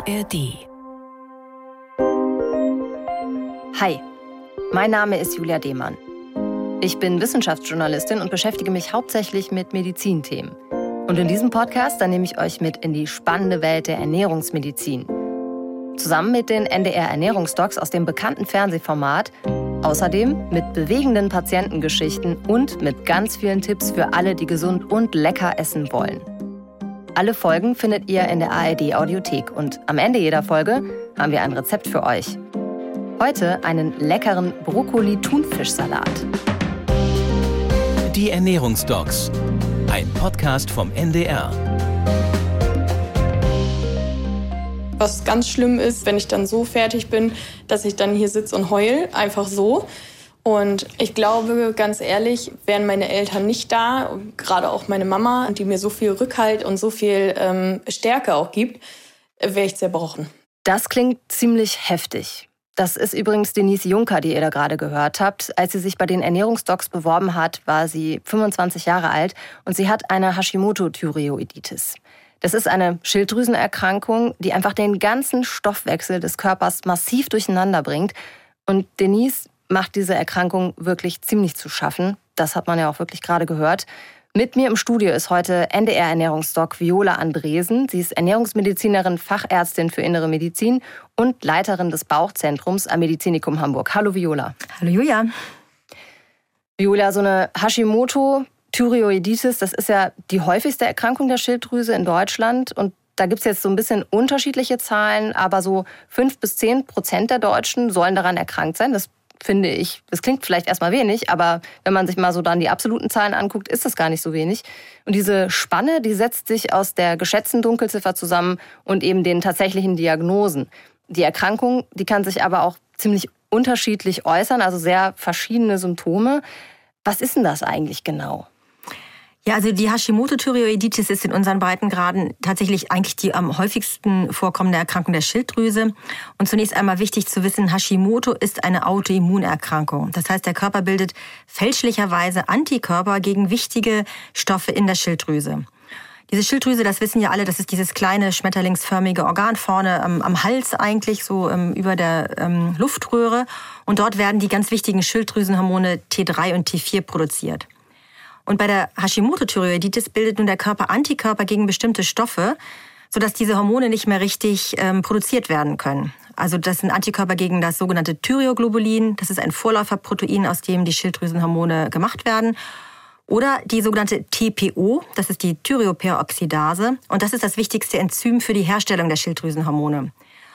ARD. Hi, mein Name ist Julia Demann. Ich bin Wissenschaftsjournalistin und beschäftige mich hauptsächlich mit Medizinthemen. Und in diesem Podcast, da nehme ich euch mit in die spannende Welt der Ernährungsmedizin. Zusammen mit den NDR Ernährungsdocs aus dem bekannten Fernsehformat, außerdem mit bewegenden Patientengeschichten und mit ganz vielen Tipps für alle, die gesund und lecker essen wollen. Alle Folgen findet ihr in der ARD-Audiothek und am Ende jeder Folge haben wir ein Rezept für euch. Heute einen leckeren Brokkoli-Thunfischsalat. Die Ernährungsdocs, ein Podcast vom NDR. Was ganz schlimm ist, wenn ich dann so fertig bin, dass ich dann hier sitze und heule, einfach so. Und ich glaube, ganz ehrlich, wären meine Eltern nicht da, gerade auch meine Mama, die mir so viel Rückhalt und so viel Stärke auch gibt, wäre ich zerbrochen. Das klingt ziemlich heftig. Das ist übrigens Denise Juncker, die ihr da gerade gehört habt. Als sie sich bei den Ernährungsdocs beworben hat, war sie 25 Jahre alt und sie hat eine Hashimoto-Thyreoiditis. Das ist eine Schilddrüsenerkrankung, die einfach den ganzen Stoffwechsel des Körpers massiv durcheinander bringt. Und Denise macht diese Erkrankung wirklich ziemlich zu schaffen. Das hat man ja auch wirklich gerade gehört. Mit mir im Studio ist heute NDR-Ernährungsdoc Viola Andresen. Sie ist Ernährungsmedizinerin, Fachärztin für Innere Medizin und Leiterin des Bauchzentrums am Medizinikum Hamburg. Hallo Viola. Hallo Julia. Viola, so eine Hashimoto-Thyreoiditis, das ist ja die häufigste Erkrankung der Schilddrüse in Deutschland. Und da gibt es jetzt so ein bisschen unterschiedliche Zahlen, aber so 5-10% der Deutschen sollen daran erkrankt sein. Das finde ich, das klingt vielleicht erstmal wenig, aber wenn man sich mal so dann die absoluten Zahlen anguckt, ist das gar nicht so wenig. Und diese Spanne, die setzt sich aus der geschätzten Dunkelziffer zusammen und eben den tatsächlichen Diagnosen. Die Erkrankung, die kann sich aber auch ziemlich unterschiedlich äußern, also sehr verschiedene Symptome. Was ist denn das eigentlich genau? Ja, also die Hashimoto-Thyreoiditis ist in unseren Breitengraden tatsächlich eigentlich die am häufigsten vorkommende Erkrankung der Schilddrüse. Und zunächst einmal wichtig zu wissen, Hashimoto ist eine Autoimmunerkrankung. Das heißt, der Körper bildet fälschlicherweise Antikörper gegen wichtige Stoffe in der Schilddrüse. Diese Schilddrüse, das wissen ja alle, das ist dieses kleine schmetterlingsförmige Organ vorne am Hals eigentlich, so über der Luftröhre. Und dort werden die ganz wichtigen Schilddrüsenhormone T3 und T4 produziert. Und bei der Hashimoto-Thyreoiditis bildet nun der Körper Antikörper gegen bestimmte Stoffe, sodass diese Hormone nicht mehr richtig produziert werden können. Also das sind Antikörper gegen das sogenannte Thyreoglobulin. Das ist ein Vorläuferprotein, aus dem die Schilddrüsenhormone gemacht werden. Oder die sogenannte TPO, das ist die Thyreoperoxidase. Und das ist das wichtigste Enzym für die Herstellung der Schilddrüsenhormone.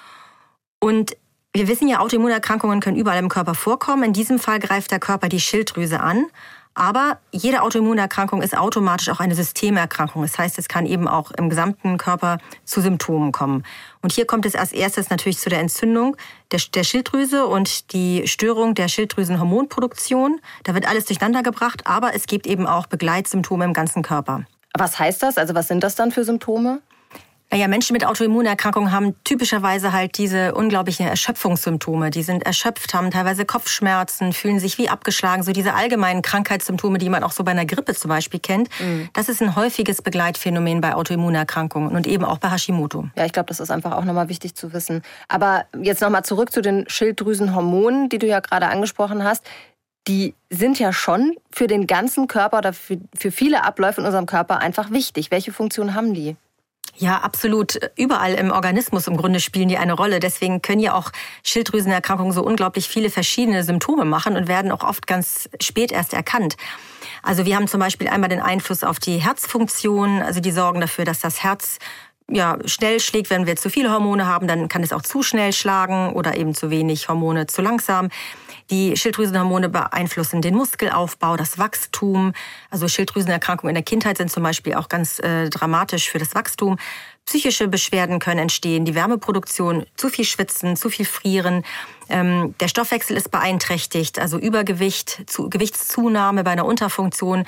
Und wir wissen ja, Autoimmunerkrankungen können überall im Körper vorkommen. In diesem Fall greift der Körper die Schilddrüse an. Aber jede Autoimmunerkrankung ist automatisch auch eine Systemerkrankung. Das heißt, es kann eben auch im gesamten Körper zu Symptomen kommen. Und hier kommt es als erstes natürlich zu der Entzündung der Schilddrüse und die Störung der Schilddrüsenhormonproduktion. Da wird alles durcheinander gebracht, aber es gibt eben auch Begleitsymptome im ganzen Körper. Was heißt das? Also was sind das dann für Symptome? Naja, Menschen mit Autoimmunerkrankungen haben typischerweise halt diese unglaublichen Erschöpfungssymptome. Die sind erschöpft, haben teilweise Kopfschmerzen, fühlen sich wie abgeschlagen. So diese allgemeinen Krankheitssymptome, die man auch so bei einer Grippe zum Beispiel kennt. Das ist ein häufiges Begleitphänomen bei Autoimmunerkrankungen und eben auch bei Hashimoto. Ja, ich glaube, das ist einfach auch nochmal wichtig zu wissen. Aber jetzt nochmal zurück zu den Schilddrüsenhormonen, die du ja gerade angesprochen hast. Die sind ja schon für den ganzen Körper oder für viele Abläufe in unserem Körper einfach wichtig. Welche Funktion haben die? Ja, absolut. Überall im Organismus im Grunde spielen die eine Rolle. Deswegen können ja auch Schilddrüsenerkrankungen so unglaublich viele verschiedene Symptome machen und werden auch oft ganz spät erst erkannt. Also wir haben zum Beispiel einmal den Einfluss auf die Herzfunktion. Also die sorgen dafür, dass das Herz schnell schlägt. Wenn wir zu viele Hormone haben, dann kann es auch zu schnell schlagen oder eben zu wenig Hormone zu langsam. Die Schilddrüsenhormone beeinflussen den Muskelaufbau, das Wachstum. Also Schilddrüsenerkrankungen in der Kindheit sind zum Beispiel auch ganz dramatisch für das Wachstum. Psychische Beschwerden können entstehen, die Wärmeproduktion, zu viel Schwitzen, zu viel Frieren. Der Stoffwechsel ist beeinträchtigt, also Übergewicht, Gewichtszunahme bei einer Unterfunktion,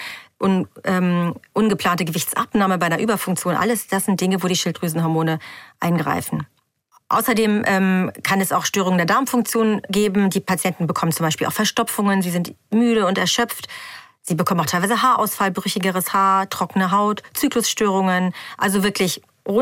ungeplante Gewichtsabnahme bei einer Überfunktion. Alles das sind Dinge, wo die Schilddrüsenhormone eingreifen. Außerdem kann es auch Störungen der Darmfunktion geben. Die Patienten bekommen zum Beispiel auch Verstopfungen, sie sind müde und erschöpft. Sie bekommen auch teilweise Haarausfall, brüchigeres Haar, trockene Haut, Zyklusstörungen. Also wirklich rund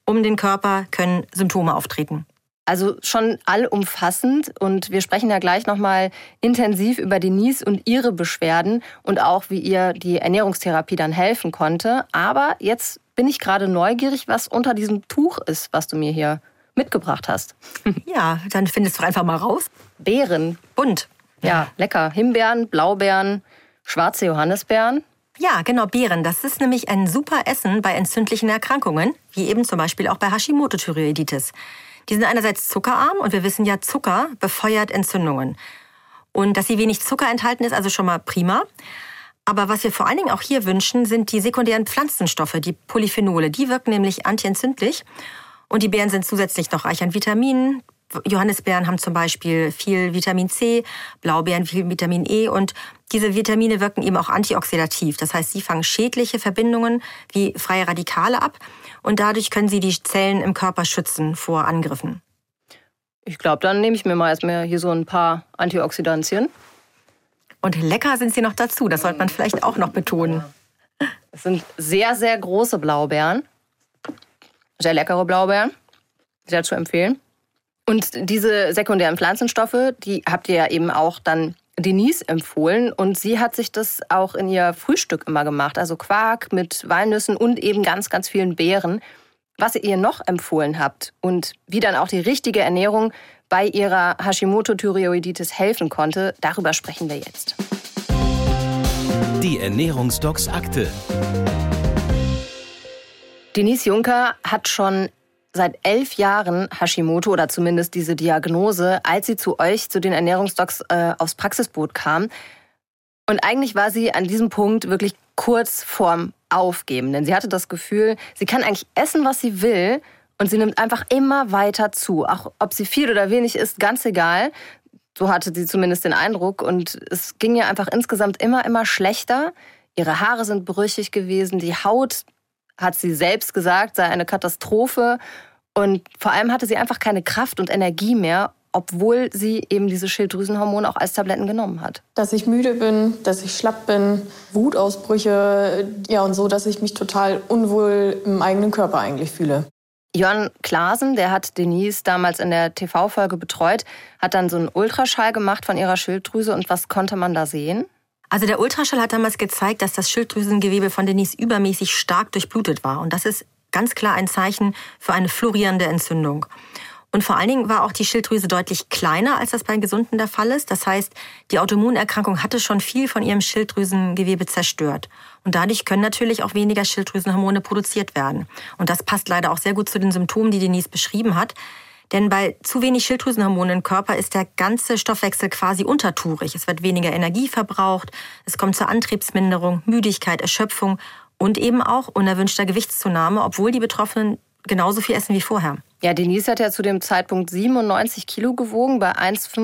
um den Körper können Symptome auftreten. Also schon allumfassend und wir sprechen ja gleich nochmal intensiv über Denise und ihre Beschwerden und auch, wie ihr die Ernährungstherapie dann helfen konnte. Aber jetzt bin ich gerade neugierig, was unter diesem Tuch ist, was du mir hier mitgebracht hast. Ja, dann findest du einfach mal raus. Beeren. Bunt. Ja, lecker. Himbeeren, Blaubeeren, schwarze Johannisbeeren. Ja, genau, Beeren. Das ist nämlich ein super Essen bei entzündlichen Erkrankungen, wie eben zum Beispiel auch bei Hashimoto-Thyreoiditis. Die sind einerseits zuckerarm und wir wissen ja, Zucker befeuert Entzündungen. Und dass sie wenig Zucker enthalten, ist also schon mal prima. Aber was wir vor allen Dingen auch hier wünschen, sind die sekundären Pflanzenstoffe, die Polyphenole. Die wirken nämlich antientzündlich. Und die Beeren sind zusätzlich noch reich an Vitaminen. Johannisbeeren haben zum Beispiel viel Vitamin C, Blaubeeren viel Vitamin E. Und diese Vitamine wirken eben auch antioxidativ. Das heißt, sie fangen schädliche Verbindungen wie freie Radikale ab. Und dadurch können sie die Zellen im Körper schützen vor Angriffen. Ich glaube, dann nehme ich mir mal erstmal hier so ein paar Antioxidantien. Und lecker sind sie noch dazu, das sollte man vielleicht auch noch betonen. Es sind sehr, sehr große Blaubeeren. Sehr leckere Blaubeeren. Sehr zu empfehlen. Und diese sekundären Pflanzenstoffe, die habt ihr ja eben auch dann Denise empfohlen. Und sie hat sich das auch in ihr Frühstück immer gemacht. Also Quark mit Walnüssen und eben ganz, ganz vielen Beeren. Was ihr noch empfohlen habt und wie dann auch die richtige Ernährung bei ihrer Hashimoto-Thyreoiditis helfen konnte, darüber sprechen wir jetzt. Die Ernährungsdocs-Akte. Denise Juncker hat schon seit 11 Jahren Hashimoto oder zumindest diese Diagnose, als sie zu euch, zu den Ernährungsdocs aufs Praxisboot kam. Und eigentlich war sie an diesem Punkt wirklich kurz vorm Aufgeben. Denn sie hatte das Gefühl, sie kann eigentlich essen, was sie will. Und sie nimmt einfach immer weiter zu. Auch ob sie viel oder wenig isst, ganz egal. So hatte sie zumindest den Eindruck. Und es ging ihr einfach insgesamt immer schlechter. Ihre Haare sind brüchig gewesen. Die Haut, hat sie selbst gesagt, sei eine Katastrophe. Und vor allem hatte sie einfach keine Kraft und Energie mehr, obwohl sie eben diese Schilddrüsenhormone auch als Tabletten genommen hat. Dass ich müde bin, dass ich schlapp bin, Wutausbrüche, ja, und so, dass ich mich total unwohl im eigenen Körper eigentlich fühle. Jörn Klaasen, der hat Denise damals in der TV-Folge betreut, hat dann so einen Ultraschall gemacht von ihrer Schilddrüse. Und was konnte man da sehen? Also der Ultraschall hat damals gezeigt, dass das Schilddrüsengewebe von Denise übermäßig stark durchblutet war. Und das ist ganz klar ein Zeichen für eine florierende Entzündung. Und vor allen Dingen war auch die Schilddrüse deutlich kleiner, als das bei Gesunden der Fall ist. Das heißt, die Autoimmunerkrankung hatte schon viel von ihrem Schilddrüsengewebe zerstört. Und dadurch können natürlich auch weniger Schilddrüsenhormone produziert werden. Und das passt leider auch sehr gut zu den Symptomen, die Denise beschrieben hat. Denn bei zu wenig Schilddrüsenhormonen im Körper ist der ganze Stoffwechsel quasi untertourig. Es wird weniger Energie verbraucht, es kommt zur Antriebsminderung, Müdigkeit, Erschöpfung und eben auch unerwünschter Gewichtszunahme, obwohl die Betroffenen genauso viel essen wie vorher. Ja, Denise hat ja zu dem Zeitpunkt 97 Kilo gewogen bei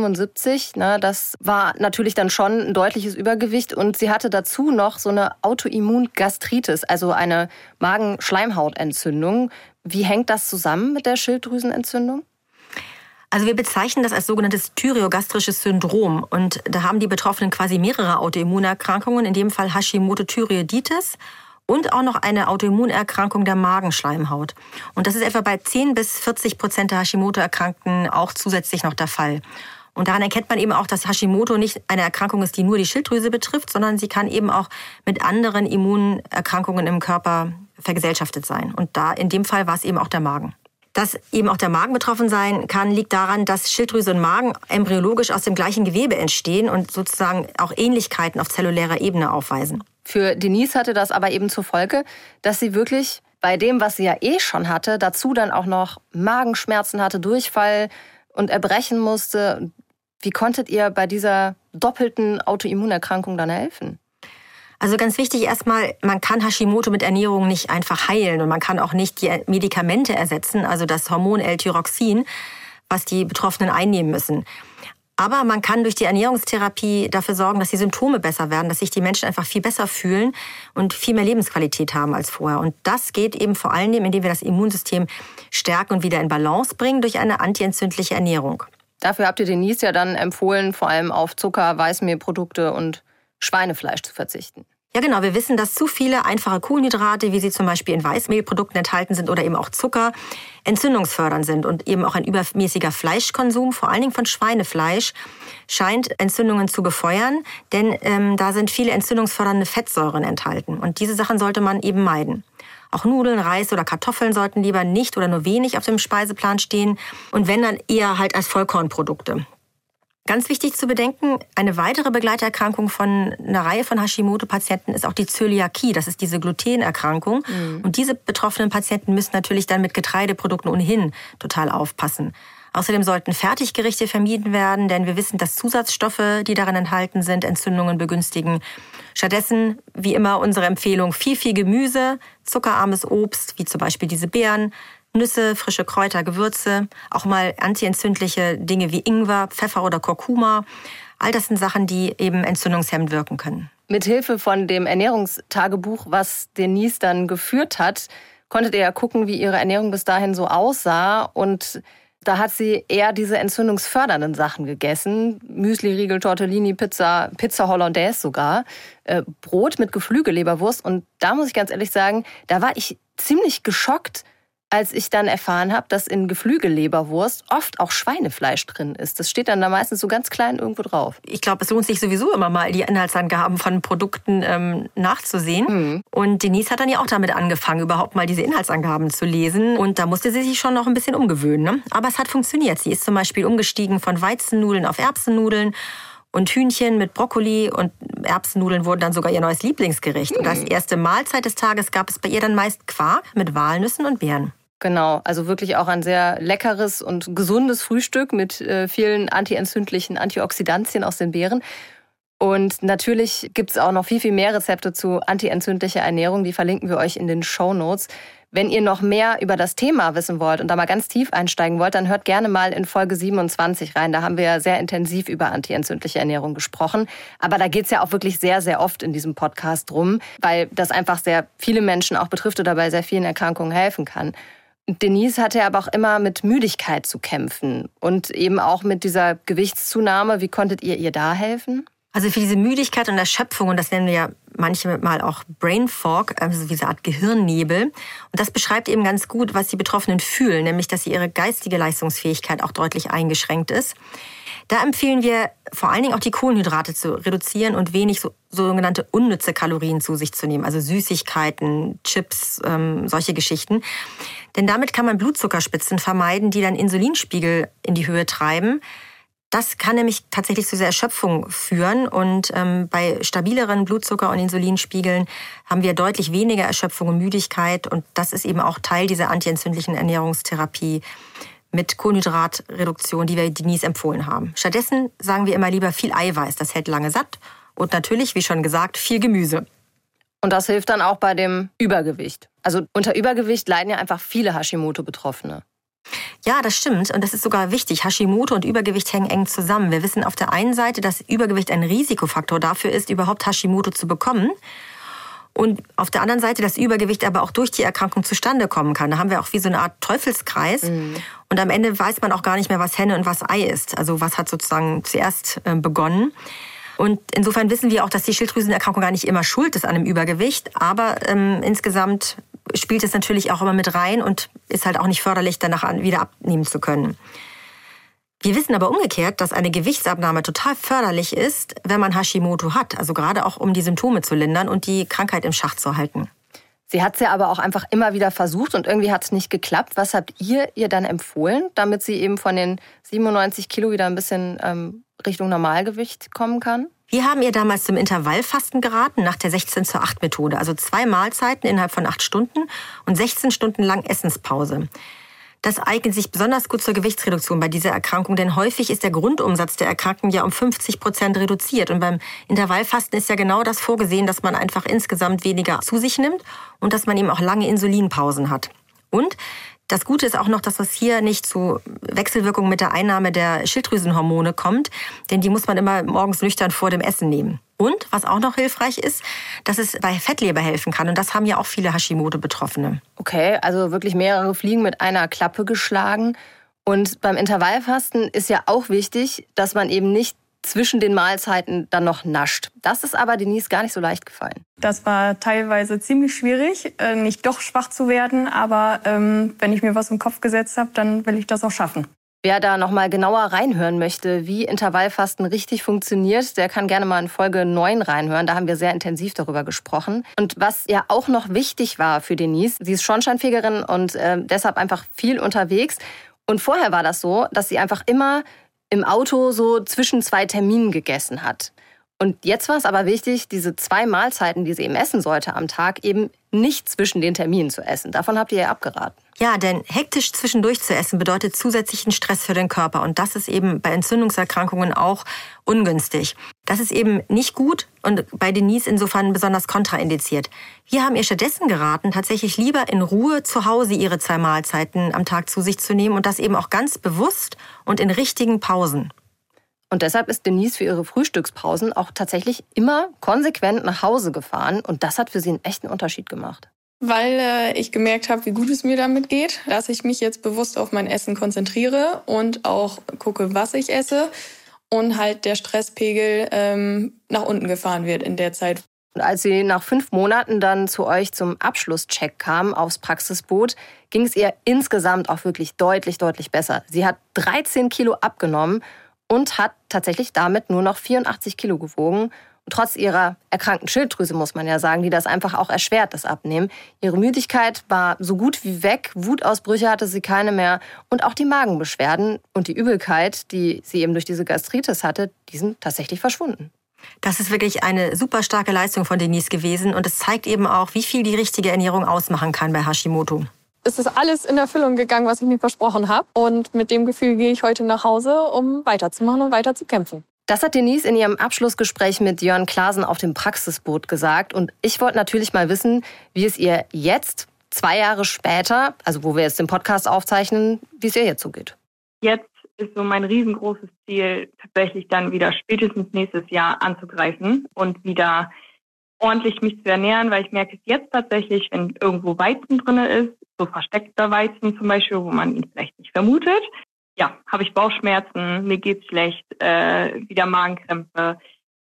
1,75. Das war natürlich dann schon ein deutliches Übergewicht. Und sie hatte dazu noch so eine Autoimmungastritis, also eine Magenschleimhautentzündung. Wie hängt das zusammen mit der Schilddrüsenentzündung? Also wir bezeichnen das als sogenanntes thyreogastrisches Syndrom. Und da haben die Betroffenen quasi mehrere Autoimmunerkrankungen, in dem Fall Hashimoto-Thyreoiditis. Und auch noch eine Autoimmunerkrankung der Magenschleimhaut. Und das ist etwa bei 10-40% der Hashimoto-Erkrankten auch zusätzlich noch der Fall. Und daran erkennt man eben auch, dass Hashimoto nicht eine Erkrankung ist, die nur die Schilddrüse betrifft, sondern sie kann eben auch mit anderen Immunerkrankungen im Körper vergesellschaftet sein. Und da in dem Fall war es eben auch der Magen. Dass eben auch der Magen betroffen sein kann, liegt daran, dass Schilddrüse und Magen embryologisch aus dem gleichen Gewebe entstehen und sozusagen auch Ähnlichkeiten auf zellulärer Ebene aufweisen. Für Denise hatte das aber eben zur Folge, dass sie wirklich bei dem, was sie ja schon hatte, dazu dann auch noch Magenschmerzen hatte, Durchfall und erbrechen musste. Wie konntet ihr bei dieser doppelten Autoimmunerkrankung dann helfen? Also ganz wichtig erstmal, man kann Hashimoto mit Ernährung nicht einfach heilen und man kann auch nicht die Medikamente ersetzen, also das Hormon L-Tyroxin, was die Betroffenen einnehmen müssen. Aber man kann durch die Ernährungstherapie dafür sorgen, dass die Symptome besser werden, dass sich die Menschen einfach viel besser fühlen und viel mehr Lebensqualität haben als vorher. Und das geht eben vor allem, indem wir das Immunsystem stärken und wieder in Balance bringen durch eine antientzündliche Ernährung. Dafür habt ihr Denise ja dann empfohlen, vor allem auf Zucker, Weißmehlprodukte und Schweinefleisch zu verzichten. Ja genau, wir wissen, dass zu viele einfache Kohlenhydrate, wie sie zum Beispiel in Weißmehlprodukten enthalten sind oder eben auch Zucker, entzündungsfördernd sind. Und eben auch ein übermäßiger Fleischkonsum, vor allen Dingen von Schweinefleisch, scheint Entzündungen zu befeuern, denn da sind viele entzündungsfördernde Fettsäuren enthalten. Und diese Sachen sollte man eben meiden. Auch Nudeln, Reis oder Kartoffeln sollten lieber nicht oder nur wenig auf dem Speiseplan stehen und wenn dann eher halt als Vollkornprodukte. Ganz wichtig zu bedenken, eine weitere Begleiterkrankung von einer Reihe von Hashimoto-Patienten ist auch die Zöliakie. Das ist diese Glutenerkrankung. Und diese betroffenen Patienten müssen natürlich dann mit Getreideprodukten ohnehin total aufpassen. Außerdem sollten Fertiggerichte vermieden werden, denn wir wissen, dass Zusatzstoffe, die darin enthalten sind, Entzündungen begünstigen. Stattdessen, wie immer, unsere Empfehlung, viel Gemüse, zuckerarmes Obst, wie zum Beispiel diese Beeren, Nüsse, frische Kräuter, Gewürze, auch mal antientzündliche Dinge wie Ingwer, Pfeffer oder Kurkuma. All das sind Sachen, die eben entzündungshemmend wirken können. Mithilfe von dem Ernährungstagebuch, was Denise dann geführt hat, konntet ihr ja gucken, wie ihre Ernährung bis dahin so aussah. Und da hat sie eher diese entzündungsfördernden Sachen gegessen. Müsli, Riegel, Tortellini, Pizza Hollandaise sogar. Brot mit Geflügelleberwurst. Und da muss ich ganz ehrlich sagen, da war ich ziemlich geschockt, als ich dann erfahren habe, dass in Geflügelleberwurst oft auch Schweinefleisch drin ist. Das steht dann da meistens so ganz klein irgendwo drauf. Ich glaube, es lohnt sich sowieso immer mal, die Inhaltsangaben von Produkten nachzusehen. Und Denise hat dann ja auch damit angefangen, überhaupt mal diese Inhaltsangaben zu lesen. Und da musste sie sich schon noch ein bisschen umgewöhnen. Ne? Aber es hat funktioniert. Sie ist zum Beispiel umgestiegen von Weizennudeln auf Erbsennudeln. Und Hühnchen mit Brokkoli und Erbsennudeln wurden dann sogar ihr neues Lieblingsgericht. Und als erste Mahlzeit des Tages gab es bei ihr dann meist Quark mit Walnüssen und Beeren. Genau, also wirklich auch ein sehr leckeres und gesundes Frühstück mit vielen antientzündlichen Antioxidantien aus den Beeren. Und natürlich gibt es auch noch viel mehr Rezepte zu antientzündlicher Ernährung. Die verlinken wir euch in den Shownotes. Wenn ihr noch mehr über das Thema wissen wollt und da mal ganz tief einsteigen wollt, dann hört gerne mal in Folge 27 rein. Da haben wir ja sehr intensiv über antientzündliche Ernährung gesprochen. Aber da geht's ja auch wirklich sehr, sehr oft in diesem Podcast drum, weil das einfach sehr viele Menschen auch betrifft oder bei sehr vielen Erkrankungen helfen kann. Denise hatte aber auch immer mit Müdigkeit zu kämpfen und eben auch mit dieser Gewichtszunahme. Wie konntet ihr da helfen? Also für diese Müdigkeit und Erschöpfung, und das nennen wir ja manchmal auch Brain Fog, also diese Art Gehirnnebel. Und das beschreibt eben ganz gut, was die Betroffenen fühlen, nämlich dass ihre geistige Leistungsfähigkeit auch deutlich eingeschränkt ist. Da empfehlen wir vor allen Dingen auch die Kohlenhydrate zu reduzieren und wenig sogenannte unnütze Kalorien zu sich zu nehmen, also Süßigkeiten, Chips, solche Geschichten. Denn damit kann man Blutzuckerspitzen vermeiden, die dann Insulinspiegel in die Höhe treiben. Das kann nämlich tatsächlich zu dieser Erschöpfung führen und bei stabileren Blutzucker- und Insulinspiegeln haben wir deutlich weniger Erschöpfung und Müdigkeit und das ist eben auch Teil dieser antientzündlichen Ernährungstherapie mit Kohlenhydratreduktion, die wir Denise empfohlen haben. Stattdessen sagen wir immer lieber viel Eiweiß, das hält lange satt und natürlich, wie schon gesagt, viel Gemüse. Und das hilft dann auch bei dem Übergewicht. Also unter Übergewicht leiden ja einfach viele Hashimoto-Betroffene. Ja, das stimmt. Und das ist sogar wichtig. Hashimoto und Übergewicht hängen eng zusammen. Wir wissen auf der einen Seite, dass Übergewicht ein Risikofaktor dafür ist, überhaupt Hashimoto zu bekommen. Und auf der anderen Seite, dass Übergewicht aber auch durch die Erkrankung zustande kommen kann. Da haben wir auch wie so eine Art Teufelskreis. Und am Ende weiß man auch gar nicht mehr, was Henne und was Ei ist. Also was hat sozusagen zuerst begonnen. Und insofern wissen wir auch, dass die Schilddrüsenerkrankung gar nicht immer schuld ist an einem Übergewicht. Aber insgesamt spielt es natürlich auch immer mit rein und ist halt auch nicht förderlich, danach wieder abnehmen zu können. Wir wissen aber umgekehrt, dass eine Gewichtsabnahme total förderlich ist, wenn man Hashimoto hat. Also gerade auch, um die Symptome zu lindern und die Krankheit im Schach zu halten. Sie hat es ja aber auch einfach immer wieder versucht und irgendwie hat es nicht geklappt. Was habt ihr dann empfohlen, damit sie eben von den 97 Kilo wieder ein bisschen Richtung Normalgewicht kommen kann? Wir haben ihr damals zum Intervallfasten geraten, nach der 16:8-Methode. Also 2 Mahlzeiten innerhalb von 8 Stunden und 16 Stunden lang Essenspause. Das eignet sich besonders gut zur Gewichtsreduktion bei dieser Erkrankung, denn häufig ist der Grundumsatz der Erkrankten ja um 50% reduziert. Und beim Intervallfasten ist ja genau das vorgesehen, dass man einfach insgesamt weniger zu sich nimmt und dass man eben auch lange Insulinpausen hat. Und das Gute ist auch noch, dass es hier nicht zu Wechselwirkungen mit der Einnahme der Schilddrüsenhormone kommt, denn die muss man immer morgens nüchtern vor dem Essen nehmen. Und was auch noch hilfreich ist, dass es bei Fettleber helfen kann. Und das haben ja auch viele Hashimoto-Betroffene. Okay, also wirklich mehrere Fliegen mit einer Klappe geschlagen. Und beim Intervallfasten ist ja auch wichtig, dass man eben nicht zwischen den Mahlzeiten dann noch nascht. Das ist aber Denise gar nicht so leicht gefallen. Das war teilweise ziemlich schwierig, nicht doch schwach zu werden. Aber wenn ich mir was im Kopf gesetzt habe, dann will ich das auch schaffen. Wer da noch mal genauer reinhören möchte, wie Intervallfasten richtig funktioniert, der kann gerne mal in Folge 9 reinhören. Da haben wir sehr intensiv darüber gesprochen. Und was ja auch noch wichtig war für Denise, sie ist Schornsteinfegerin und deshalb einfach viel unterwegs. Und vorher war das so, dass sie einfach immer im Auto so zwischen 2 Terminen gegessen hat. Und jetzt war es aber wichtig, diese 2 Mahlzeiten, die sie eben essen sollte am Tag, eben nicht zwischen den Terminen zu essen. Davon habt ihr ja abgeraten. Ja, denn hektisch zwischendurch zu essen bedeutet zusätzlichen Stress für den Körper. Und das ist eben bei Entzündungserkrankungen auch ungünstig. Das ist eben nicht gut und bei Denise insofern besonders kontraindiziert. Wir haben ihr stattdessen geraten, tatsächlich lieber in Ruhe zu Hause ihre 2 Mahlzeiten am Tag zu sich zu nehmen und das eben auch ganz bewusst und in richtigen Pausen. Und deshalb ist Denise für ihre Frühstückspausen auch tatsächlich immer konsequent nach Hause gefahren. Und das hat für sie einen echten Unterschied gemacht. Weil ich gemerkt habe, wie gut es mir damit geht, dass ich mich jetzt bewusst auf mein Essen konzentriere und auch gucke, was ich esse. Und halt der Stresspegel nach unten gefahren wird in der Zeit. Und als sie nach 5 Monaten dann zu euch zum Abschlusscheck kam aufs Praxisboot, ging es ihr insgesamt auch wirklich deutlich, deutlich besser. Sie hat 13 Kilo abgenommen und hat tatsächlich damit nur noch 84 Kilo gewogen. Und trotz ihrer erkrankten Schilddrüse, muss man ja sagen, die das einfach auch erschwert, das Abnehmen. Ihre Müdigkeit war so gut wie weg, Wutausbrüche hatte sie keine mehr. Und auch die Magenbeschwerden und die Übelkeit, die sie eben durch diese Gastritis hatte, die sind tatsächlich verschwunden. Das ist wirklich eine super starke Leistung von Denise gewesen. Und es zeigt eben auch, wie viel die richtige Ernährung ausmachen kann bei Hashimoto. Es ist alles in Erfüllung gegangen, was ich mir versprochen habe. Und mit dem Gefühl gehe ich heute nach Hause, um weiterzumachen und weiter zu kämpfen. Das hat Denise in ihrem Abschlussgespräch mit Jörn Klaasen auf dem Praxisboot gesagt. Und ich wollte natürlich mal wissen, wie es ihr jetzt, 2 Jahre später, also wo wir jetzt den Podcast aufzeichnen, wie es ihr jetzt so geht. Jetzt ist so mein riesengroßes Ziel, tatsächlich dann wieder spätestens nächstes Jahr anzugreifen und wieder ordentlich mich zu ernähren, weil ich merke es jetzt tatsächlich, wenn irgendwo Weizen drin ist, so versteckter Weizen zum Beispiel, wo man ihn vielleicht nicht vermutet, ja, habe ich Bauchschmerzen, mir geht's schlecht, wieder Magenkrämpfe.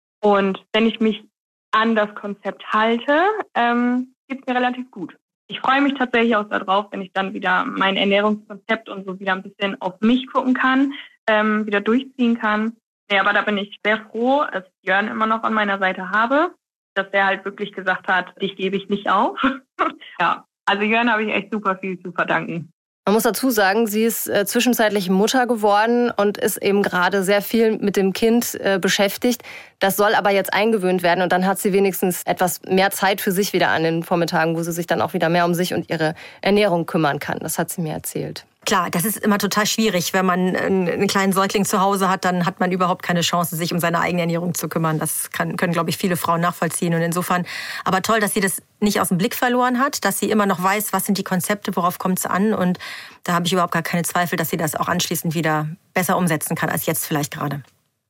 Und wenn ich mich an das Konzept halte, geht's mir relativ gut. Ich freue mich tatsächlich auch darauf, wenn ich dann wieder mein Ernährungskonzept und so wieder ein bisschen auf mich gucken kann, wieder durchziehen kann. Ja, aber da bin ich sehr froh, dass ich Jörn immer noch an meiner Seite habe, dass er halt wirklich gesagt hat, dich gebe ich nicht auf. Ja, also Jörn habe ich echt super viel zu verdanken. Man muss dazu sagen, sie ist zwischenzeitlich Mutter geworden und ist eben gerade sehr viel mit dem Kind beschäftigt. Das soll aber jetzt eingewöhnt werden und dann hat sie wenigstens etwas mehr Zeit für sich wieder an den Vormittagen, wo sie sich dann auch wieder mehr um sich und ihre Ernährung kümmern kann. Das hat sie mir erzählt. Klar, das ist immer total schwierig. Wenn man einen kleinen Säugling zu Hause hat, dann hat man überhaupt keine Chance, sich um seine eigene Ernährung zu kümmern. Das können, glaube ich, viele Frauen nachvollziehen. Und insofern, aber toll, dass sie das nicht aus dem Blick verloren hat, dass sie immer noch weiß, was sind die Konzepte, worauf kommt es an. Und da habe ich überhaupt gar keine Zweifel, dass sie das auch anschließend wieder besser umsetzen kann, als jetzt vielleicht gerade.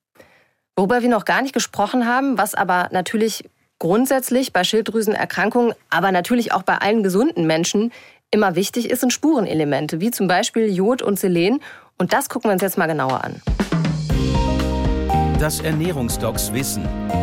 Worüber wir noch gar nicht gesprochen haben, was aber natürlich grundsätzlich bei Schilddrüsenerkrankungen, aber natürlich auch bei allen gesunden Menschen immer wichtig ist, sind Spurenelemente, wie zum Beispiel Jod und Selen. Und das gucken wir uns jetzt mal genauer an. Das Ernährungsdocs Wissen.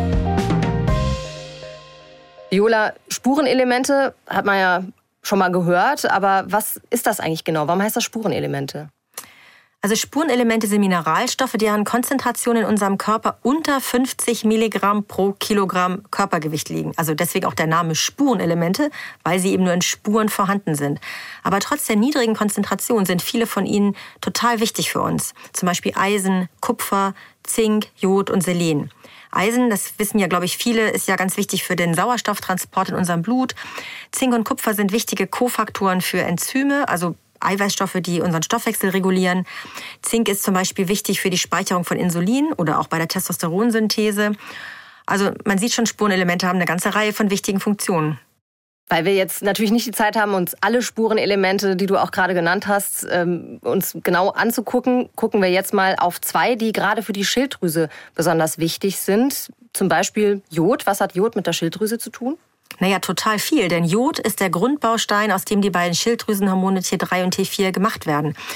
Viola, Spurenelemente hat man ja schon mal gehört, aber was ist das eigentlich genau? Warum heißt das Spurenelemente? Also Spurenelemente sind Mineralstoffe, deren Konzentration in unserem Körper unter 50 Milligramm pro Kilogramm Körpergewicht liegen. Also deswegen auch der Name Spurenelemente, weil sie eben nur in Spuren vorhanden sind. Aber trotz der niedrigen Konzentration sind viele von ihnen total wichtig für uns. Zum Beispiel Eisen, Kupfer, Zink, Jod und Selen. Eisen, das wissen ja, glaube ich, viele, ist ja ganz wichtig für den Sauerstofftransport in unserem Blut. Zink und Kupfer sind wichtige Kofaktoren für Enzyme, also Eiweißstoffe, die unseren Stoffwechsel regulieren. Zink ist zum Beispiel wichtig für die Speicherung von Insulin oder auch bei der Testosteronsynthese. Also man sieht schon, Spurenelemente haben eine ganze Reihe von wichtigen Funktionen. Weil wir jetzt natürlich nicht die Zeit haben, uns alle Spurenelemente, die du auch gerade genannt hast, uns genau anzugucken, gucken wir jetzt mal auf 2, die gerade für die Schilddrüse besonders wichtig sind. Zum Beispiel Jod. Was hat Jod mit der Schilddrüse zu tun? Naja, total viel, denn Jod ist der Grundbaustein, aus dem die beiden Schilddrüsenhormone T3 und T4 gemacht werden.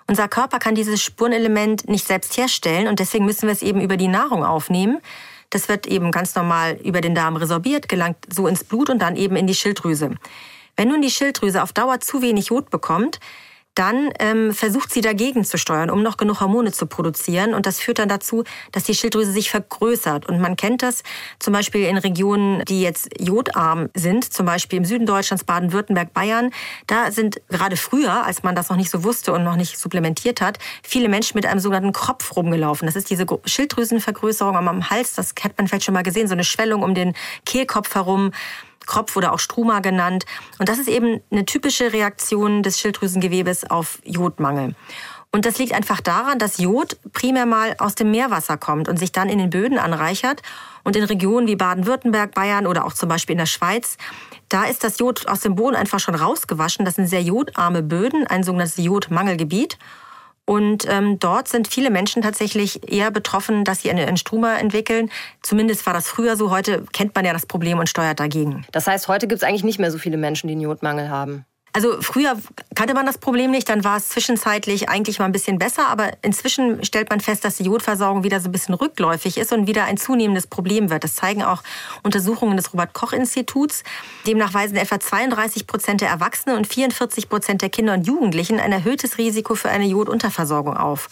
Unser Körper kann dieses Spurenelement nicht selbst herstellen und deswegen müssen wir es eben über die Nahrung aufnehmen. Das wird eben ganz normal über den Darm resorbiert, gelangt so ins Blut und dann eben in die Schilddrüse. Wenn nun die Schilddrüse auf Dauer zu wenig Jod bekommt, dann versucht sie dagegen zu steuern, um noch genug Hormone zu produzieren. Und das führt dann dazu, dass die Schilddrüse sich vergrößert. Und man kennt das zum Beispiel in Regionen, die jetzt jodarm sind, zum Beispiel im Süden Deutschlands, Baden-Württemberg, Bayern. Da sind gerade früher, als man das noch nicht so wusste und noch nicht supplementiert hat, viele Menschen mit einem sogenannten Kropf rumgelaufen. Das ist diese Schilddrüsenvergrößerung am Hals, das hat man vielleicht schon mal gesehen, so eine Schwellung um den Kehlkopf herum. Kropf oder auch Struma genannt. Und das ist eben eine typische Reaktion des Schilddrüsengewebes auf Jodmangel. Und das liegt einfach daran, dass Jod primär mal aus dem Meerwasser kommt und sich dann in den Böden anreichert. Und in Regionen wie Baden-Württemberg, Bayern oder auch zum Beispiel in der Schweiz, da ist das Jod aus dem Boden einfach schon rausgewaschen. Das sind sehr jodarme Böden, ein sogenanntes Jodmangelgebiet. Und dort sind viele Menschen tatsächlich eher betroffen, dass sie einen Struma entwickeln. Zumindest war das früher so. Heute kennt man ja das Problem und steuert dagegen. Das heißt, heute gibt es eigentlich nicht mehr so viele Menschen, die einen Jodmangel haben. Also früher kannte man das Problem nicht, dann war es zwischenzeitlich eigentlich mal ein bisschen besser, aber inzwischen stellt man fest, dass die Jodversorgung wieder so ein bisschen rückläufig ist und wieder ein zunehmendes Problem wird. Das zeigen auch Untersuchungen des Robert-Koch-Instituts. Demnach weisen etwa 32% der Erwachsenen und 44% der Kinder und Jugendlichen ein erhöhtes Risiko für eine Jodunterversorgung auf.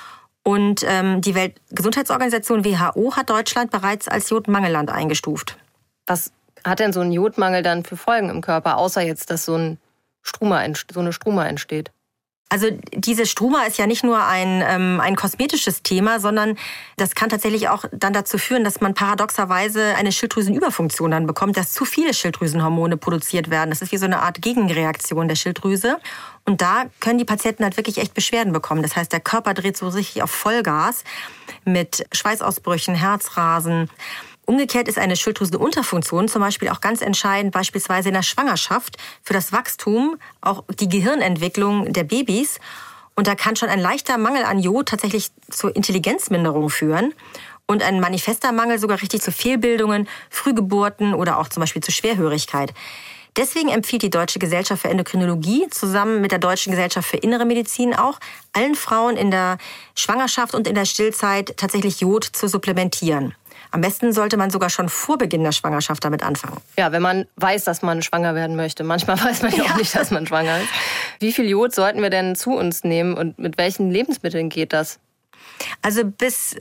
Und die Weltgesundheitsorganisation WHO hat Deutschland bereits als Jodmangelland eingestuft. Was hat denn so ein Jodmangel dann für Folgen im Körper, außer jetzt, dass so eine Struma entsteht? Also diese Struma ist ja nicht nur ein kosmetisches Thema, sondern das kann tatsächlich auch dann dazu führen, dass man paradoxerweise eine Schilddrüsenüberfunktion dann bekommt, dass zu viele Schilddrüsenhormone produziert werden. Das ist wie so eine Art Gegenreaktion der Schilddrüse. Und da können die Patienten halt wirklich echt Beschwerden bekommen. Das heißt, der Körper dreht so richtig auf Vollgas mit Schweißausbrüchen, Herzrasen. Umgekehrt ist eine Schilddrüsenunterfunktion zum Beispiel auch ganz entscheidend, beispielsweise in der Schwangerschaft, für das Wachstum, auch die Gehirnentwicklung der Babys. Und da kann schon ein leichter Mangel an Jod tatsächlich zur Intelligenzminderung führen und ein manifester Mangel sogar richtig zu Fehlbildungen, Frühgeburten oder auch zum Beispiel zu Schwerhörigkeit. Deswegen empfiehlt die Deutsche Gesellschaft für Endokrinologie zusammen mit der Deutschen Gesellschaft für Innere Medizin auch, allen Frauen in der Schwangerschaft und in der Stillzeit tatsächlich Jod zu supplementieren. Am besten sollte man sogar schon vor Beginn der Schwangerschaft damit anfangen. Ja, wenn man weiß, dass man schwanger werden möchte. Manchmal weiß man ja auch nicht, dass man schwanger ist. Wie viel Jod sollten wir denn zu uns nehmen und mit welchen Lebensmitteln geht das? Also bis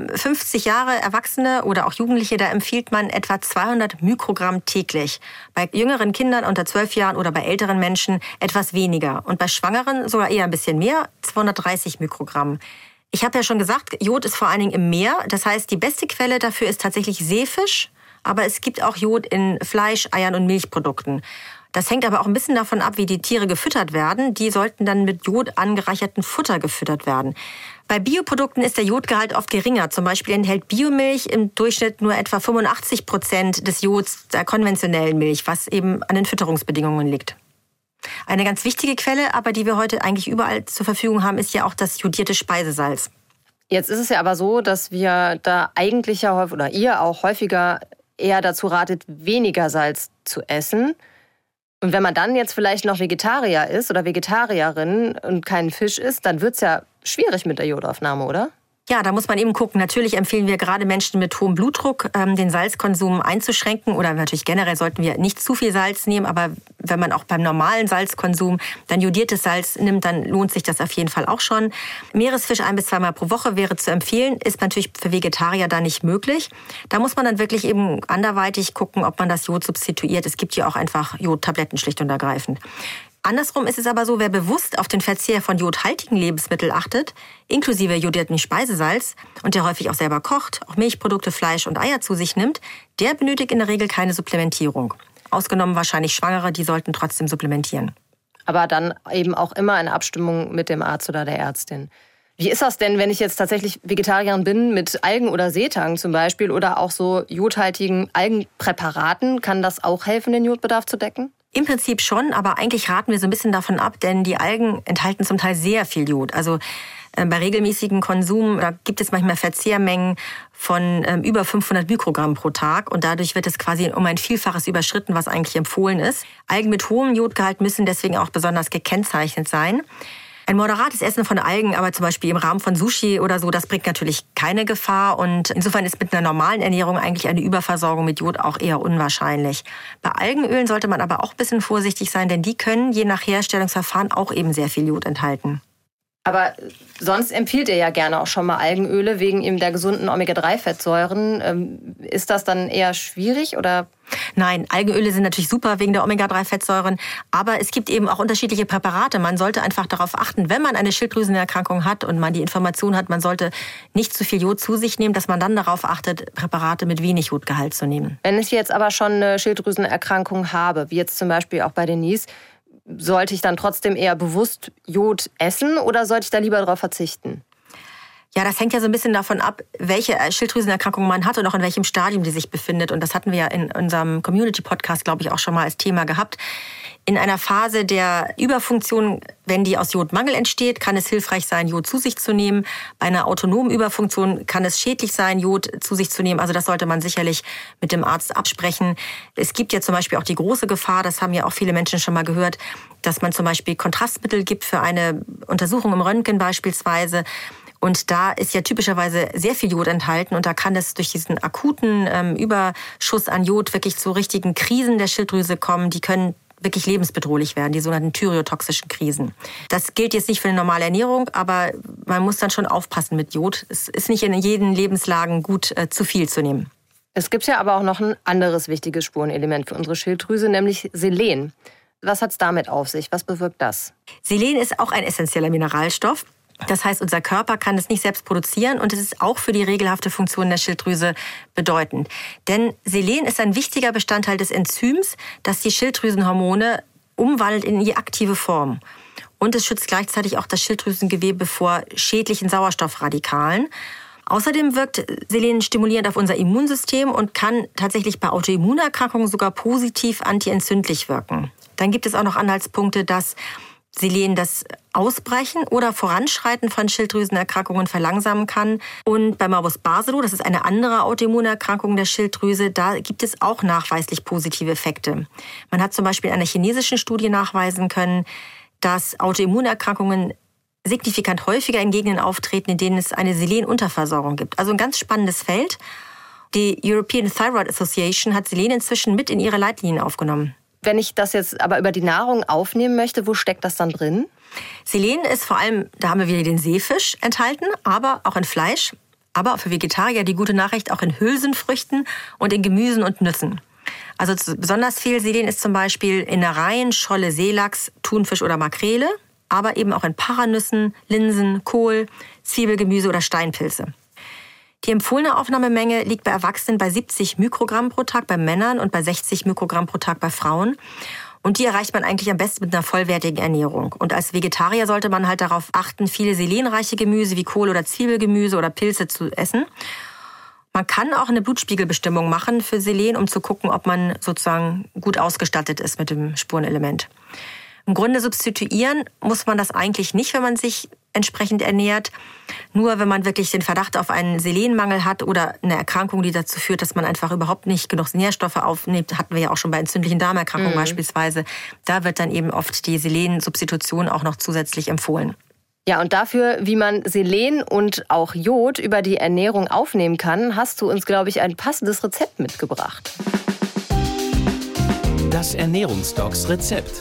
50 Jahre Erwachsene oder auch Jugendliche, da empfiehlt man etwa 200 Mikrogramm täglich. Bei jüngeren Kindern unter 12 Jahren oder bei älteren Menschen etwas weniger. Und bei Schwangeren sogar eher ein bisschen mehr, 230 Mikrogramm. Ich habe ja schon gesagt, Jod ist vor allen Dingen im Meer. Das heißt, die beste Quelle dafür ist tatsächlich Seefisch. Aber es gibt auch Jod in Fleisch, Eiern und Milchprodukten. Das hängt aber auch ein bisschen davon ab, wie die Tiere gefüttert werden. Die sollten dann mit Jod angereicherten Futter gefüttert werden. Bei Bioprodukten ist der Jodgehalt oft geringer. Zum Beispiel enthält Biomilch im Durchschnitt nur etwa 85% des Jods der konventionellen Milch, was eben an den Fütterungsbedingungen liegt. Eine ganz wichtige Quelle, aber die wir heute eigentlich überall zur Verfügung haben, ist ja auch das jodierte Speisesalz. Jetzt ist es ja aber so, dass wir da eigentlich ja häufig, oder ihr auch häufiger eher dazu ratet, weniger Salz zu essen. Und wenn man dann jetzt vielleicht noch Vegetarier ist oder Vegetarierin und keinen Fisch isst, dann wird es ja schwierig mit der Jodaufnahme, oder? Ja, da muss man eben gucken. Natürlich empfehlen wir gerade Menschen mit hohem Blutdruck, den Salzkonsum einzuschränken. Oder natürlich generell sollten wir nicht zu viel Salz nehmen. Aber wenn man auch beim normalen Salzkonsum dann jodiertes Salz nimmt, dann lohnt sich das auf jeden Fall auch schon. Meeresfisch 1 bis 2 Mal pro Woche wäre zu empfehlen. Ist natürlich für Vegetarier da nicht möglich. Da muss man dann wirklich eben anderweitig gucken, ob man das Jod substituiert. Es gibt ja auch einfach Jodtabletten schlicht und ergreifend. Andersrum ist es aber so, wer bewusst auf den Verzehr von jodhaltigen Lebensmitteln achtet, inklusive jodierten Speisesalz, und der häufig auch selber kocht, auch Milchprodukte, Fleisch und Eier zu sich nimmt, der benötigt in der Regel keine Supplementierung. Ausgenommen wahrscheinlich Schwangere, die sollten trotzdem supplementieren. Aber dann eben auch immer in Abstimmung mit dem Arzt oder der Ärztin. Wie ist das denn, wenn ich jetzt tatsächlich Vegetarierin bin mit Algen oder Seetang zum Beispiel oder auch so jodhaltigen Algenpräparaten? Kann das auch helfen, den Jodbedarf zu decken? Im Prinzip schon, aber eigentlich raten wir so ein bisschen davon ab, denn die Algen enthalten zum Teil sehr viel Jod. Also bei regelmäßigem Konsum, da gibt es manchmal Verzehrmengen von über 500 Mikrogramm pro Tag und dadurch wird es quasi um ein Vielfaches überschritten, was eigentlich empfohlen ist. Algen mit hohem Jodgehalt müssen deswegen auch besonders gekennzeichnet sein. Ein moderates Essen von Algen, aber zum Beispiel im Rahmen von Sushi oder so, das bringt natürlich keine Gefahr. Und insofern ist mit einer normalen Ernährung eigentlich eine Überversorgung mit Jod auch eher unwahrscheinlich. Bei Algenölen sollte man aber auch ein bisschen vorsichtig sein, denn die können je nach Herstellungsverfahren auch eben sehr viel Jod enthalten. Aber sonst empfiehlt ihr ja gerne auch schon mal Algenöle wegen eben der gesunden Omega-3-Fettsäuren. Ist das dann eher schwierig oder? Nein, Algenöle sind natürlich super wegen der Omega-3-Fettsäuren, aber es gibt eben auch unterschiedliche Präparate. Man sollte einfach darauf achten, wenn man eine Schilddrüsenerkrankung hat und man die Information hat, man sollte nicht zu viel Jod zu sich nehmen, dass man dann darauf achtet, Präparate mit wenig Jodgehalt zu nehmen. Wenn ich jetzt aber schon eine Schilddrüsenerkrankung habe, wie jetzt zum Beispiel auch bei Denise, sollte ich dann trotzdem eher bewusst Jod essen oder sollte ich da lieber darauf verzichten? Ja, das hängt ja so ein bisschen davon ab, welche Schilddrüsenerkrankung man hat und auch in welchem Stadium die sich befindet. Und das hatten wir ja in unserem Community-Podcast, glaube ich, auch schon mal als Thema gehabt. In einer Phase der Überfunktion, wenn die aus Jodmangel entsteht, kann es hilfreich sein, Jod zu sich zu nehmen. Bei einer autonomen Überfunktion kann es schädlich sein, Jod zu sich zu nehmen. Also das sollte man sicherlich mit dem Arzt absprechen. Es gibt ja zum Beispiel auch die große Gefahr, das haben ja auch viele Menschen schon mal gehört, dass man zum Beispiel Kontrastmittel gibt für eine Untersuchung im Röntgen beispielsweise. Und da ist ja typischerweise sehr viel Jod enthalten und da kann es durch diesen akuten Überschuss an Jod wirklich zu richtigen Krisen der Schilddrüse kommen. Die können wirklich lebensbedrohlich werden, die sogenannten thyreotoxischen Krisen. Das gilt jetzt nicht für eine normale Ernährung, aber man muss dann schon aufpassen mit Jod. Es ist nicht in jeden Lebenslagen gut, zu viel zu nehmen. Es gibt ja aber auch noch ein anderes wichtiges Spurenelement für unsere Schilddrüse, nämlich Selen. Was hat's damit auf sich? Was bewirkt das? Selen ist auch ein essentieller Mineralstoff. Das heißt, unser Körper kann es nicht selbst produzieren und es ist auch für die regelhafte Funktion der Schilddrüse bedeutend. Denn Selen ist ein wichtiger Bestandteil des Enzyms, das die Schilddrüsenhormone umwandelt in die aktive Form. Und es schützt gleichzeitig auch das Schilddrüsengewebe vor schädlichen Sauerstoffradikalen. Außerdem wirkt Selen stimulierend auf unser Immunsystem und kann tatsächlich bei Autoimmunerkrankungen sogar positiv antientzündlich wirken. Dann gibt es auch noch Anhaltspunkte, dass Selen das Ausbrechen oder Voranschreiten von Schilddrüsenerkrankungen verlangsamen kann. Und bei Morbus Basedow, das ist eine andere Autoimmunerkrankung der Schilddrüse, da gibt es auch nachweislich positive Effekte. Man hat zum Beispiel in einer chinesischen Studie nachweisen können, dass Autoimmunerkrankungen signifikant häufiger in Gegenden auftreten, in denen es eine Selenunterversorgung gibt. Also ein ganz spannendes Feld. Die European Thyroid Association hat Selen inzwischen mit in ihre Leitlinien aufgenommen. Wenn ich das jetzt aber über die Nahrung aufnehmen möchte, wo steckt das dann drin? Selen ist vor allem, da haben wir wieder den Seefisch enthalten, aber auch in Fleisch. Aber für Vegetarier die gute Nachricht, auch in Hülsenfrüchten und in Gemüsen und Nüssen. Also besonders viel Selen ist zum Beispiel in Innereien, Scholle, Seelachs, Thunfisch oder Makrele, aber eben auch in Paranüssen, Linsen, Kohl, Zwiebelgemüse oder Steinpilze. Die empfohlene Aufnahmemenge liegt bei Erwachsenen bei 70 Mikrogramm pro Tag bei Männern und bei 60 Mikrogramm pro Tag bei Frauen. Und die erreicht man eigentlich am besten mit einer vollwertigen Ernährung. Und als Vegetarier sollte man halt darauf achten, viele selenreiche Gemüse wie Kohl- oder Zwiebelgemüse oder Pilze zu essen. Man kann auch eine Blutspiegelbestimmung machen für Selen, um zu gucken, ob man sozusagen gut ausgestattet ist mit dem Spurenelement. Im Grunde substituieren muss man das eigentlich nicht, wenn man sich entsprechend ernährt. Nur wenn man wirklich den Verdacht auf einen Selenmangel hat oder eine Erkrankung, die dazu führt, dass man einfach überhaupt nicht genug Nährstoffe aufnimmt, hatten wir ja auch schon bei entzündlichen Darmerkrankungen beispielsweise. Da wird dann eben oft die Selensubstitution auch noch zusätzlich empfohlen. Ja, und dafür, wie man Selen und auch Jod über die Ernährung aufnehmen kann, hast du uns, glaube ich, ein passendes Rezept mitgebracht. Das Ernährungsdocs-Rezept.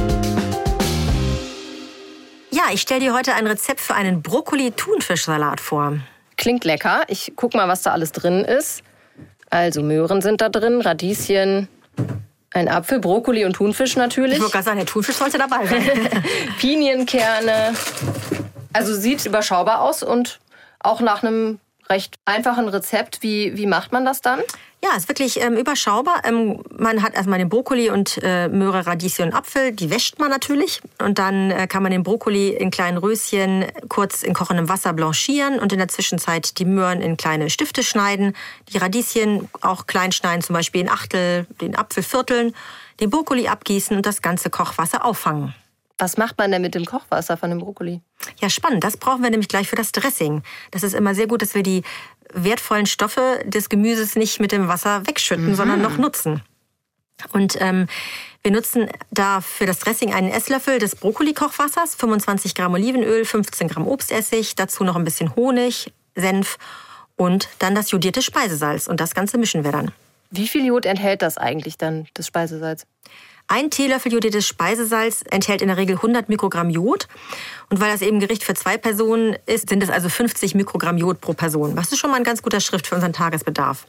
Ja, ich stelle dir heute ein Rezept für einen Brokkoli-Thunfischsalat vor. Klingt lecker. Ich guck mal, was da alles drin ist. Also Möhren sind da drin, Radieschen, ein Apfel, Brokkoli und Thunfisch natürlich. Ich wollte gerade sagen, der Thunfisch sollte dabei sein. Pinienkerne. Also sieht überschaubar aus und auch nach einem recht einfachen Rezept. Wie macht man das dann? Ja, ist wirklich überschaubar. Man hat erstmal den Brokkoli und Möhre, Radieschen und Apfel. Die wäscht man natürlich. Und dann kann man den Brokkoli in kleinen Röschen kurz in kochendem Wasser blanchieren und in der Zwischenzeit die Möhren in kleine Stifte schneiden. Die Radieschen auch klein schneiden, zum Beispiel in Achtel, den Apfel vierteln, den Brokkoli abgießen und das ganze Kochwasser auffangen. Was macht man denn mit dem Kochwasser von dem Brokkoli? Ja, spannend. Das brauchen wir nämlich gleich für das Dressing. Das ist immer sehr gut, dass wir die wertvollen Stoffe des Gemüses nicht mit dem Wasser wegschütten, sondern noch nutzen. Und wir nutzen da für das Dressing einen Esslöffel des Brokkoli-Kochwassers, 25 Gramm Olivenöl, 15 Gramm Obstessig, dazu noch ein bisschen Honig, Senf und dann das jodierte Speisesalz. Und das Ganze mischen wir dann. Wie viel Jod enthält das eigentlich dann, das Speisesalz? Ein Teelöffel jodiertes Speisesalz enthält in der Regel 100 Mikrogramm Jod. Und weil das eben Gericht für 2 Personen ist, sind es also 50 Mikrogramm Jod pro Person. Was ist schon mal ein ganz guter Schritt für unseren Tagesbedarf.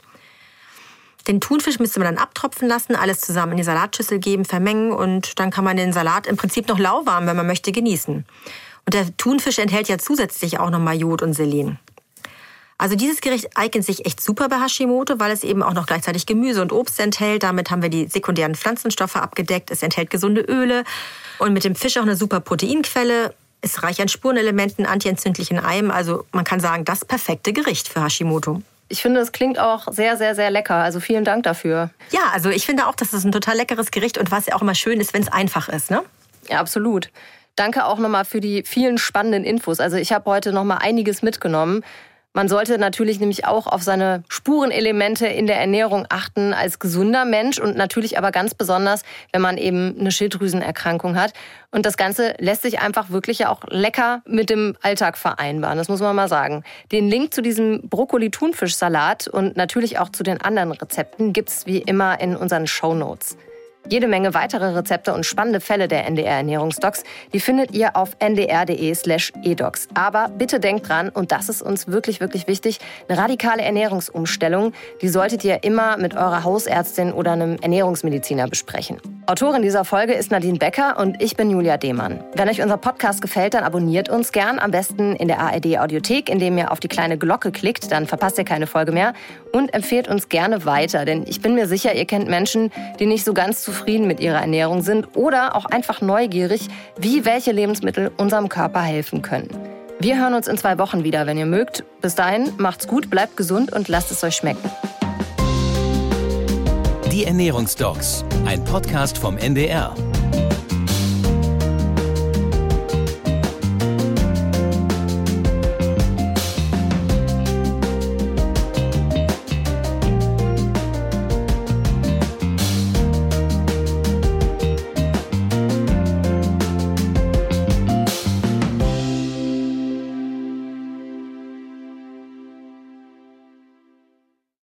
Den Thunfisch müsste man dann abtropfen lassen, alles zusammen in die Salatschüssel geben, vermengen und dann kann man den Salat im Prinzip noch lauwarm, wenn man möchte, genießen. Und der Thunfisch enthält ja zusätzlich auch nochmal Jod und Selen. Also dieses Gericht eignet sich echt super bei Hashimoto, weil es eben auch noch gleichzeitig Gemüse und Obst enthält. Damit haben wir die sekundären Pflanzenstoffe abgedeckt. Es enthält gesunde Öle und mit dem Fisch auch eine super Proteinquelle. Ist reich an Spurenelementen, antientzündlichen Eimen. Also man kann sagen, das perfekte Gericht für Hashimoto. Ich finde, es klingt auch sehr, sehr, sehr lecker. Also vielen Dank dafür. Ja, also ich finde auch, das ist ein total leckeres Gericht. Und was ja auch immer schön ist, wenn es einfach ist, ne? Ja, absolut. Danke auch nochmal für die vielen spannenden Infos. Also ich habe heute nochmal einiges mitgenommen. Man sollte natürlich nämlich auch auf seine Spurenelemente in der Ernährung achten als gesunder Mensch und natürlich aber ganz besonders, wenn man eben eine Schilddrüsenerkrankung hat. Und das Ganze lässt sich einfach wirklich ja auch lecker mit dem Alltag vereinbaren, das muss man mal sagen. Den Link zu diesem Brokkoli-Thunfischsalat und natürlich auch zu den anderen Rezepten gibt's wie immer in unseren Shownotes. Jede Menge weitere Rezepte und spannende Fälle der NDR-Ernährungsdocs, die findet ihr auf ndr.de/edocs. Aber bitte denkt dran, und das ist uns wirklich, wirklich wichtig, eine radikale Ernährungsumstellung, die solltet ihr immer mit eurer Hausärztin oder einem Ernährungsmediziner besprechen. Autorin dieser Folge ist Nadine Becker und ich bin Julia Demann. Wenn euch unser Podcast gefällt, dann abonniert uns gern, am besten in der ARD-Audiothek, indem ihr auf die kleine Glocke klickt, dann verpasst ihr keine Folge mehr und empfehlt uns gerne weiter, denn ich bin mir sicher, ihr kennt Menschen, die nicht so ganz zufrieden mit ihrer Ernährung sind oder auch einfach neugierig, wie welche Lebensmittel unserem Körper helfen können. Wir hören uns in 2 Wochen wieder, wenn ihr mögt. Bis dahin, macht's gut, bleibt gesund und lasst es euch schmecken. Die Ernährungsdocs, ein Podcast vom NDR.